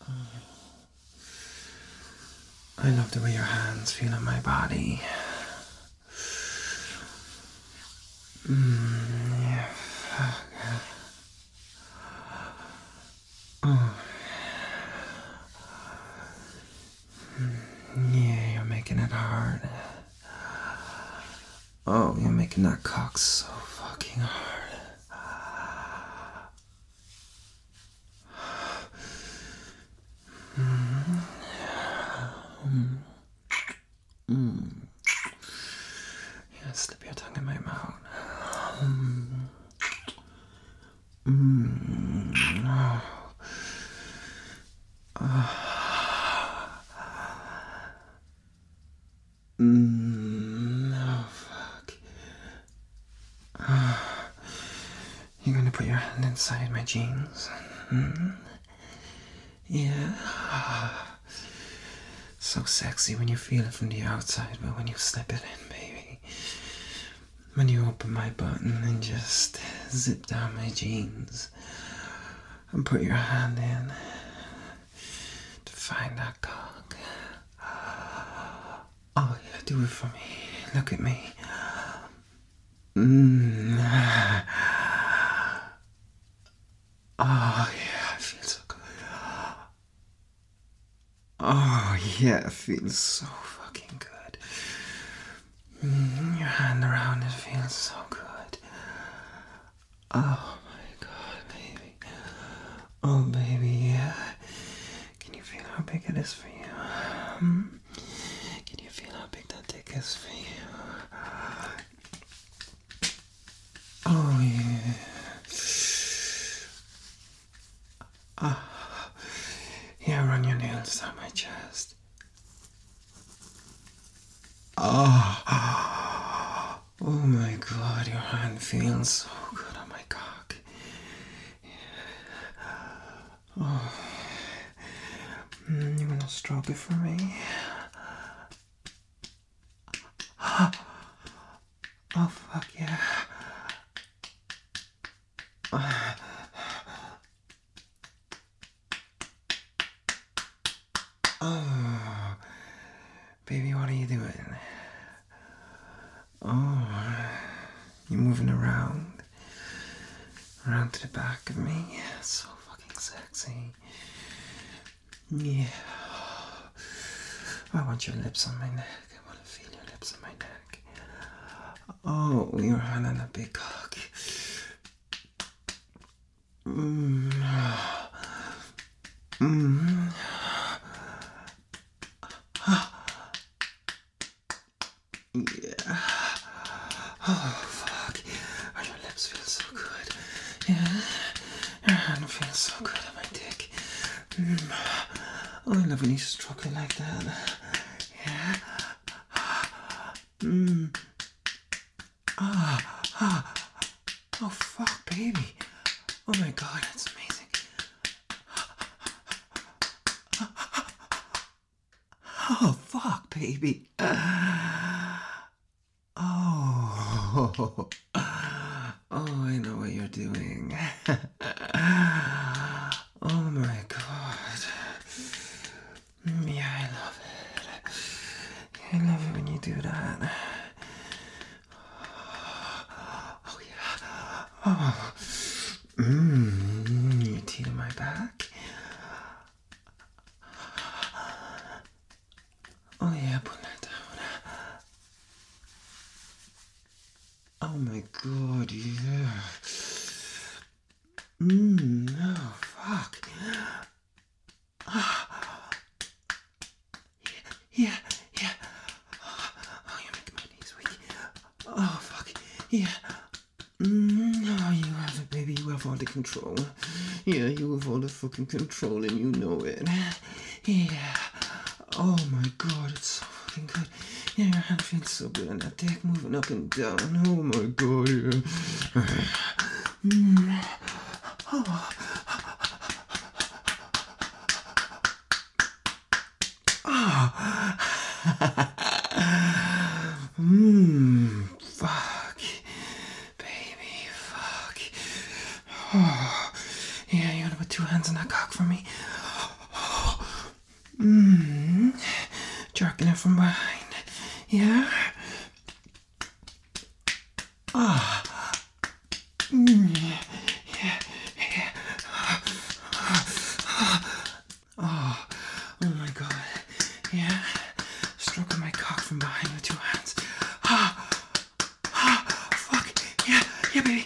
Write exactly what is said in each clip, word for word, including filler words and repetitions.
I love the way your hands feel on my body. Mm, yeah. Oh. Yeah, you're making it hard. Oh, you're making that cock so fucking hard. Mm. Mm. Mm. Yeah, slip your tongue in my mouth. Mm. Mm. Oh. Oh. Mm. Oh, fuck. Oh. You're gonna put your hand inside my jeans? Mm. Yeah. So sexy when you feel it from the outside, but when you slip it in, baby. When you open my button and just zip down my jeans and put your hand in to find that cock. Oh yeah, do it for me. Look at me. Mm. Oh yeah, it feels so good. Oh yeah, it feels so fucking good. Mm, your hand around it feels so good. Oh my god, baby. Oh baby, yeah. Can you feel how big it is for you? Hmm? Can you feel how big that dick is for you? Oh yeah. Ah. Yeah, run your nails down my chest. Oh, oh my god, your hand feels so good on my cock. Yeah. Oh, mm, you wanna stroke it for me? Oh, fuck yeah. Oh, baby, what are you doing? Oh, you're moving around, around to the back of me. Yeah, so fucking sexy. Yeah. I want your lips on my neck. I want to feel your lips on my neck. Oh, your hand on a big cock. Mmm. Mmm. Yeah. Oh, fuck. Oh, your lips feel so good. Yeah. Your hand feels so good on my dick. Mm. Oh, I love when you stroke it like that. Yeah. Mmm. Ah. Ah. Oh, fuck, baby. Oh my god, that's amazing. Oh, fuck, baby. Oh. Oh, I know what you're doing. Oh my god. Yeah, I love it. Yeah, I love it when you do that. Oh yeah. Oh. Mmm. Your teeth in my back. Oh yeah, put that down. Oh my god, yeah. Mmm, oh fuck. Ah. Yeah, yeah, yeah. Oh, you're making my knees weak. Oh fuck. Yeah. Mm, oh, you have it, baby. You have all the control. Yeah, you have all the fucking control and you know it. Yeah. Oh my god, it's so fucking good. Yeah, your hand feels so good and that dick moving up and down. Oh my god, yeah. Mm. Oh. Oh. Mmm. Fuck. Baby, fuck. Oh. Yeah, you wanna put two hands on that cock for me? Mmm. Jerking it from behind. Yeah? Ah. Mm. Yeah. Yeah. Oh. Oh my god. Yeah. Stroking my cock from behind with two hands. Ah. Ah. Fuck. Yeah. Yeah, baby.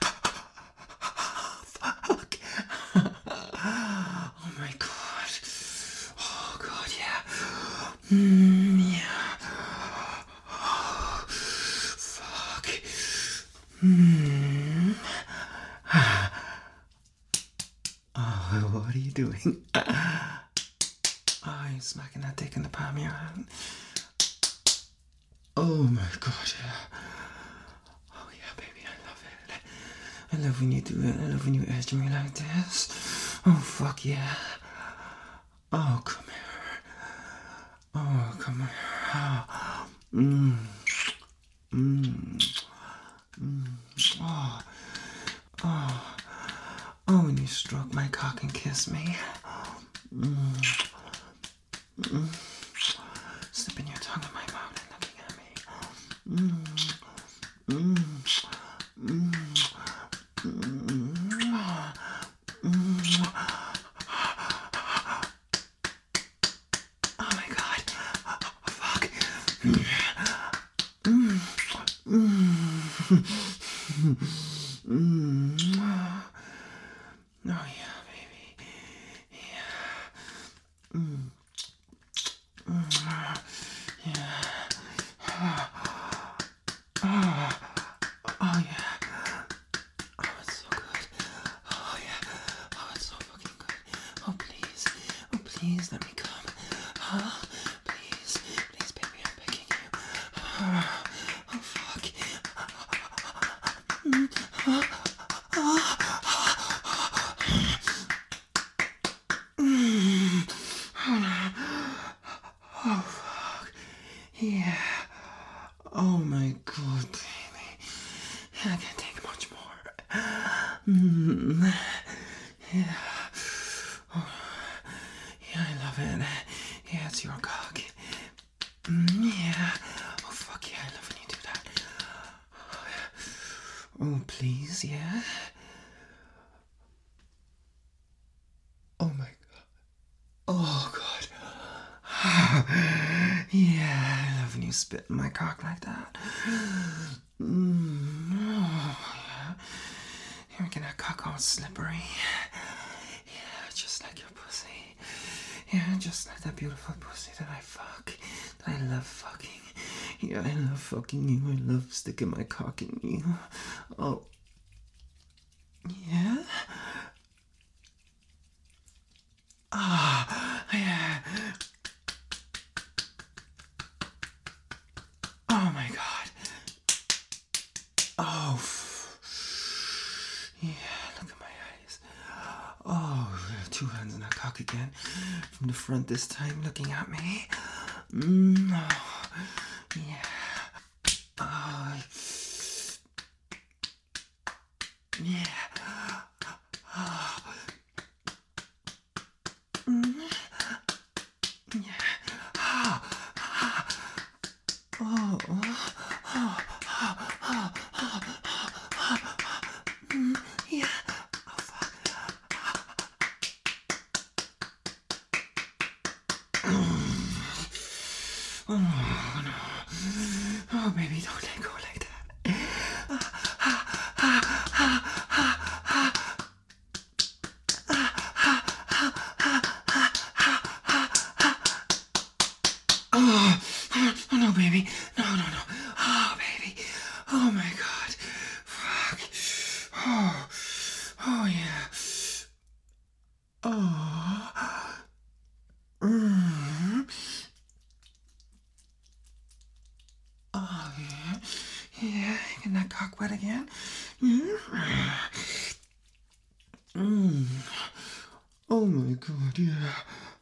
Fuck. Oh my god. Oh god, yeah. Mm, yeah. Oh, fuck. Hmm. Oh, what are you doing? Oh, you're smacking that dick in the palm of your hand. Oh my god, yeah. Oh yeah, baby, I love it. I love when you do it. I love when you edge me like this. Oh fuck yeah. Oh, come here. Oh, come here. Oh. Mmm. Mmm. Mmm. Oh. Oh. Oh, when you stroke my cock and kiss me. Mmm. Mmm. Slipping your tongue in my mouth and looking at me. Mmm. Mmm. Mmm. Mmm. Mmm. Oh my god. Oh, fuck. Mmm. Mmm. Mmm. Oh yeah, baby. Yeah. Mmm. Mm. Yeah. Oh. Oh. Oh yeah. Oh, it's so good. Oh yeah. Oh, it's so fucking good. Oh please. Oh please, let me come. Oh, please. Please, baby, I'm begging you. Oh, oh fuck. Mm. Oh. Oh. Mm. Oh no. Oh fuck. Yeah. Oh my god, baby. I can't take much more. Mm. Yeah. Oh. Yeah, I love it. Yeah, it's your cock. Mm, yeah. Oh fuck yeah, I love when you do that. Oh, yeah. Oh please, yeah. Oh my god. Oh god. Yeah, I love when you spit in my cock like that. Mm, oh, yeah. You're making that cock all slippery. Yeah, just like your pussy. Yeah, just like that beautiful pussy that I fuck. That I love fucking. Yeah, I love fucking you. I love sticking my cock in you. Oh. Yeah? Ah, yeah. Oh my god. Oh. Yeah, look at my eyes. Oh, two hands in that cock again. From the front this time, looking at me. Mm, oh, yeah. Oh, yeah. Oh, mm, yeah. Oh, oh, oh, oh, oh, oh, mm, yeah. Oh, fuck. Oh, no. Oh, baby, don't let go like that. Oh, oh, no, baby. No, no, no. Oh, baby. Oh, my God. Fuck. Oh, oh, yeah. Oh. Mm. Oh, yeah. Yeah, getting that cock wet again. Mm. Mm. Oh, my God, yeah.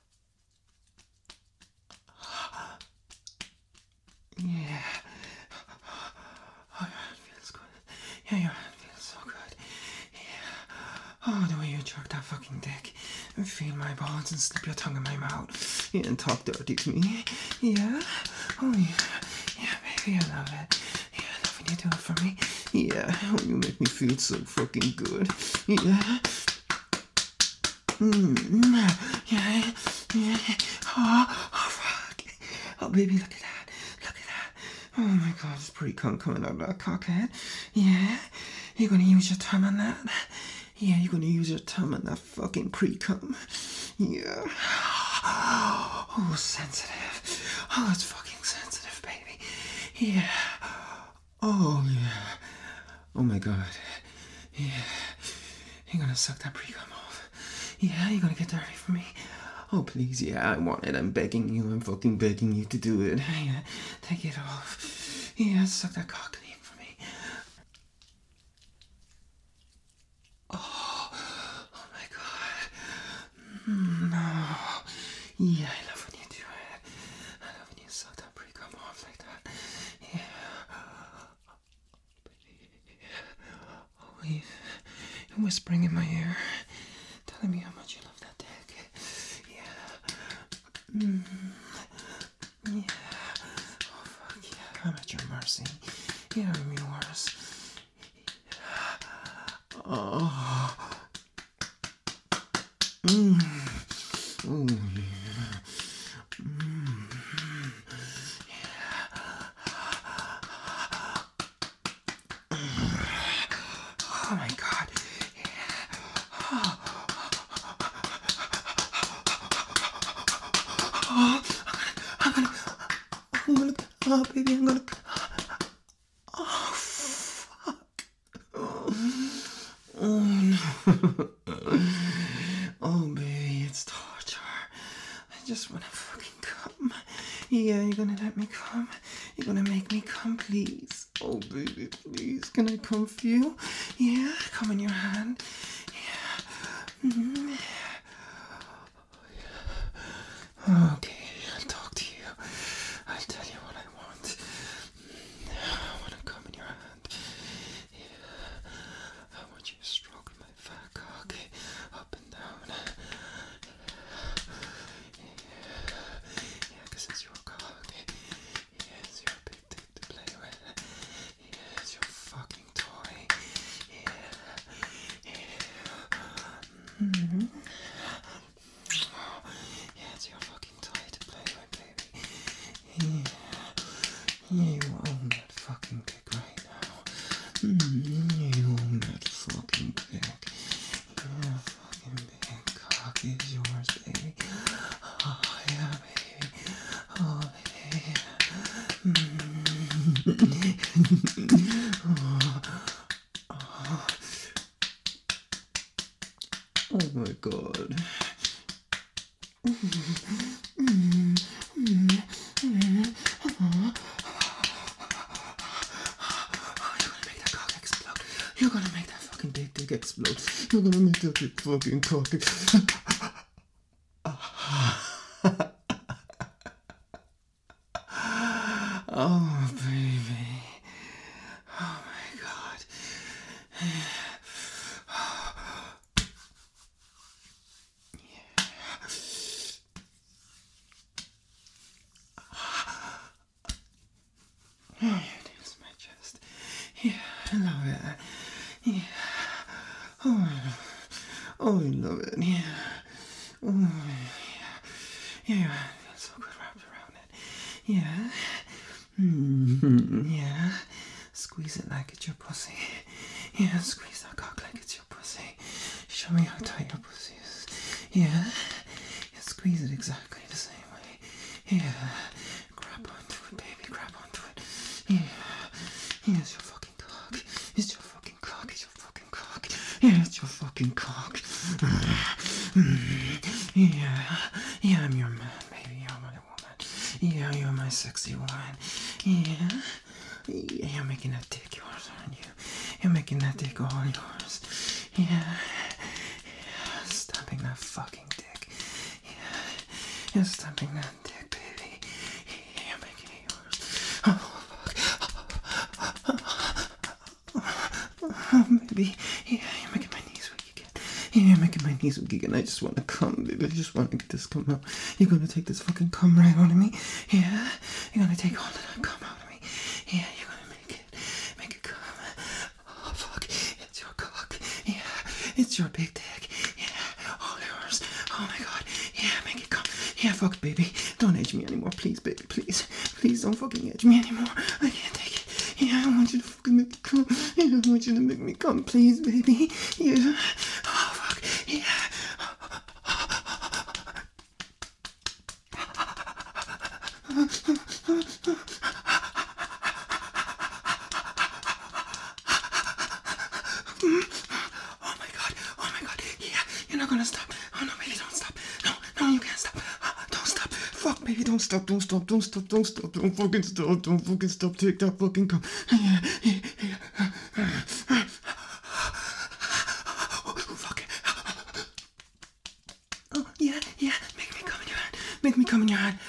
Yeah. Oh, your hand feels good. Yeah, your hand feels so good. Yeah. Oh, the way you're jerk that fucking dick and feel my balls and slip your tongue in my mouth. Yeah, and talk dirty to me. Yeah? Oh, yeah. Yeah, baby, I love it. Yeah, I love when you do it for me. Yeah, oh, you make me feel so fucking good. Yeah. Mm, yeah, yeah. Oh, oh, fuck. Oh, baby, look at that. Look at that. Oh, my God, it's pretty cunt coming out of that cockhead. Yeah? You're gonna use your tongue on that? Yeah, you're gonna use your tongue on that fucking pre-cum. Yeah. Oh, sensitive. Oh, it's fucking sensitive, baby. Yeah. Oh, yeah. Oh, my God. Yeah. You're gonna suck that pre-cum off. Yeah, you're gonna get dirty for me. Oh, please, yeah, I want it. I'm begging you. I'm fucking begging you to do it. Yeah, take it off. Yeah, suck that cock clean for me. Oh, oh my God. Mm, no. Yeah, I love when you do it. I love when you suck that pre-cum off like that. Yeah. Oh, yeah. You're whispering in my ear, telling me how much you love that dick. Yeah. Mm. Yeah. Oh, fuck yeah. I'm at your mercy. Yeah, I'm yours. Oh. Mm. Oh, yeah. Mm. Yeah. Oh, my God. Yeah. Oh. Oh, I'm gonna, I'm gonna, oh, baby, I'm gonna, oh, fuck. Oh, no. Oh, baby, it's torture. I just wanna fucking come. Yeah, you're gonna let me come? You're gonna make me come, please? Oh, baby, please, can I come for you? Yeah, come in your hand. Yeah. Mm-hmm. Okay, I'll talk to you. I'll tell you what I want. I want to come in your hand. Yeah. I want you to stroke my fat cock up and down. Yeah, because it's your cock. Yeah, it's your big dick to play with. Yeah, it's your fucking toy. Yeah. Yeah. Mm-hmm. Yeah, it's your fucking toy to play with, baby. Yeah. You own that fucking dick right now. Mm, you own that fucking dick. Your fucking big cock is yours, baby. Oh, yeah, baby. Oh, baby. Mm. Oh. Oh. Oh, my God. You're gonna make that fucking big dick explode. You're gonna make that big fucking cock explode. Oh, baby. Oh, my God. Oh, it is my chest. Yeah, I love it. Yeah. Oh, oh, I love it. Yeah. Oh, yeah. Yeah, it feels so good wrapped around it. Yeah. Mm-hmm. Yeah. Squeeze it like it's your pussy. Yeah, squeeze that cock like it's your pussy. Show me how tight your pussy is. Yeah. Yeah, squeeze it exactly the same way. Yeah. Grab onto it, baby. Grab onto it. Yeah. Yeah, it's your fucking cock. It's your fucking cock. It's your fucking cock. Yeah, it's your fucking cock. Yeah. Yeah, I'm your man, baby. You're my woman. Yeah, you're my sexy one. Yeah. Yeah, you're making that dick yours, aren't you? You're making that dick all yours. Yeah. Yeah. Stamping that fucking dick. Yeah. You're stamping that dick, baby. Yeah, you're making it yours. Oh, fuck. Oh, baby. Yeah, you're making my knees weak again. Yeah, you're making my my knees weak again. I just want to come, baby. I just want to get this cum out. You're gonna take this fucking cum right out of me. Yeah. You're gonna take all of that cum out of me. Yeah. You're gonna make it, make it come. Oh fuck. It's your cock. Yeah. It's your big dick. Yeah. All yours. Oh my god. Yeah. Make it come. Yeah. Fuck, baby. Don't edge me anymore, please, baby. Please. Please don't fucking edge me anymore. I can't take it. Yeah, I want you to fucking make me come. Yeah, I want you to make me come, please, baby. Yeah. Oh, fuck. Yeah. Oh my god. Oh my god. Yeah, you're not gonna stop. Oh no, baby, don't stop. No, no, you can't stop. Don't stop. Fuck, baby, don't stop. Don't stop. Don't stop. Don't stop. Don't fucking stop. Don't fucking stop. Take that fucking cum. Yeah, yeah, yeah. Oh, fuck. Oh, yeah, yeah. Make me come in your hand. Make me come in your hand.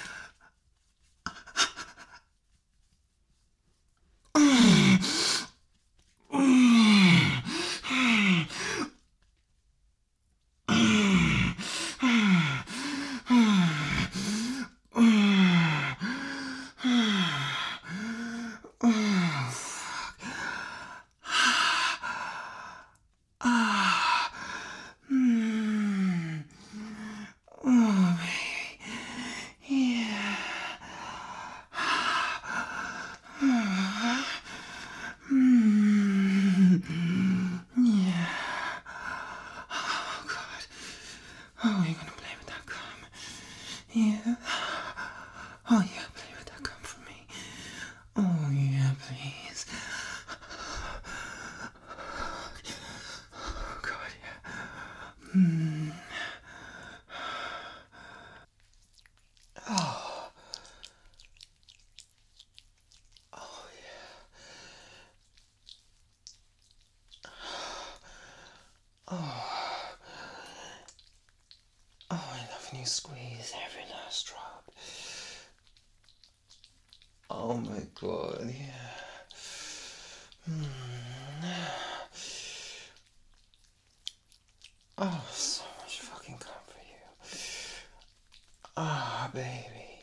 Oh, you're gonna play with that cum? Yeah. Oh, yeah, play with that cum for me. Oh, yeah, please. Oh, God, yeah. Mm. Oh. Oh, yeah. Oh. Oh, I love when you squeeze every last drop. Oh my god, yeah. Mm. Oh, so much fucking cum for you. Ah, oh, baby.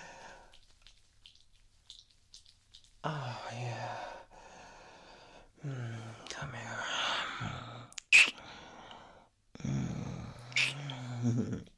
Oh, yeah. Mm, come here. Mm.